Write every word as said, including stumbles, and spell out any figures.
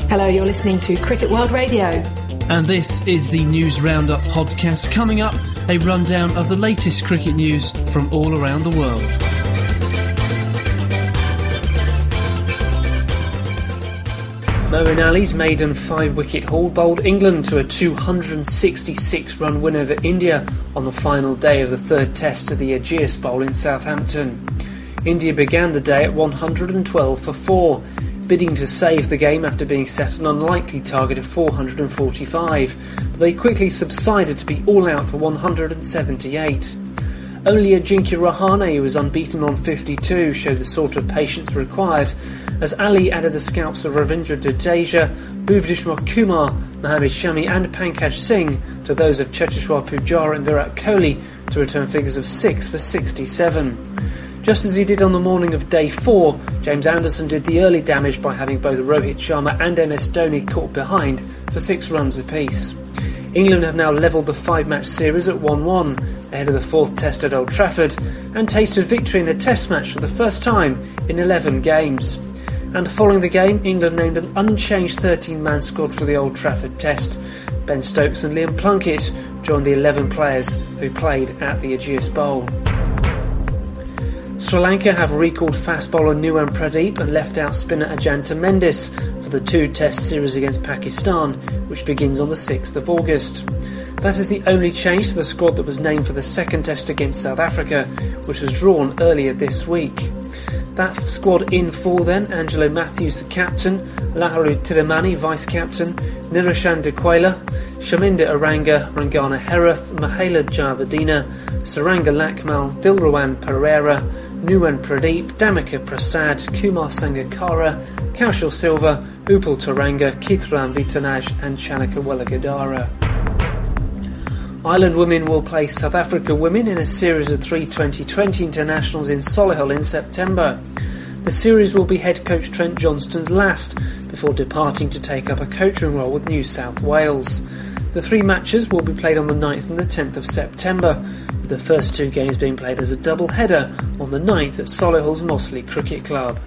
Hello, you're listening to Cricket World Radio. And this is the News Roundup podcast. Coming up, a rundown of the latest cricket news from all around the world. Moeen Ali's maiden five-wicket haul bowled England to a two hundred sixty-six run win over India on the final day of the third test at the Ageas Bowl in Southampton. India began the day at one hundred twelve for four, bidding to save the game after being set an unlikely target of four hundred forty-five, but they quickly subsided to be all out for one hundred seventy-eight. Only Ajinkya Rahane, who was unbeaten on fifty-two, showed the sort of patience required, as Ali added the scalps of Ravindra Jadeja, Bhuvneshwar Kumar, Mohammad Shami and Pankaj Singh to those of Cheteshwar Pujara and Virat Kohli to return figures of six for sixty-seven. Just as he did on the morning of day four, James Anderson did the early damage by having both Rohit Sharma and M S Dhoni caught behind for six runs apiece. England have now levelled the five-match series at one one, ahead of the fourth test at Old Trafford, and tasted victory in a test match for the first time in eleven games. And following the game, England named an unchanged thirteen-man squad for the Old Trafford test. Ben Stokes and Liam Plunkett joined the eleven players who played at the Ageas Bowl. Sri Lanka have recalled fast bowler Nuwan Pradeep and left out spinner Ajantha Mendis for the two-test series against Pakistan, which begins on the sixth of August. That is the only change to the squad that was named for the second test against South Africa, which was drawn earlier this week. That squad in full then: Angelo Matthews the captain, Laharu Tiramani vice-captain, Niroshan Dikwela, Shaminda Aranga, Rangana Herath, Mahela Javadina, Saranga Lakmal, Dilruwan Pereira, Nuwan Pradeep, Damika Prasad, Kumar Sangakkara, Kaushal Silva, Upal Taranga, Keitharam Vitanaj and Chanaka Welagadara. Ireland women will play South Africa women in a series of three twenty twenty internationals in Solihull in September. The series will be head coach Trent Johnston's last, before departing to take up a coaching role with New South Wales. The three matches will be played on the ninth and the tenth of September, with the first two games being played as a double header on the ninth at Solihull's Mossley Cricket Club.